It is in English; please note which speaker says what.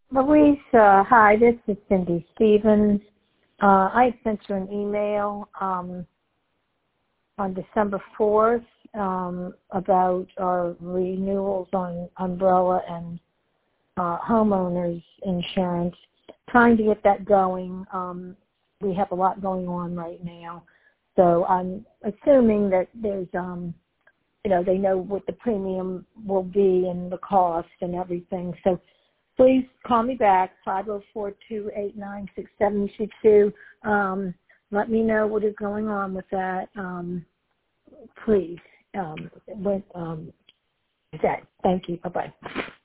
Speaker 1: Louise, hi, this is Cindy Stevens. I sent you an email on December 4th about our renewals on umbrella and homeowners insurance, trying to get that going. We have a lot going on right now. So I'm assuming that there's, they know what the premium will be and the cost and everything. So please call me back, 504-289-6722. Let me know what is going on with that. Please. Thank you. Bye-bye.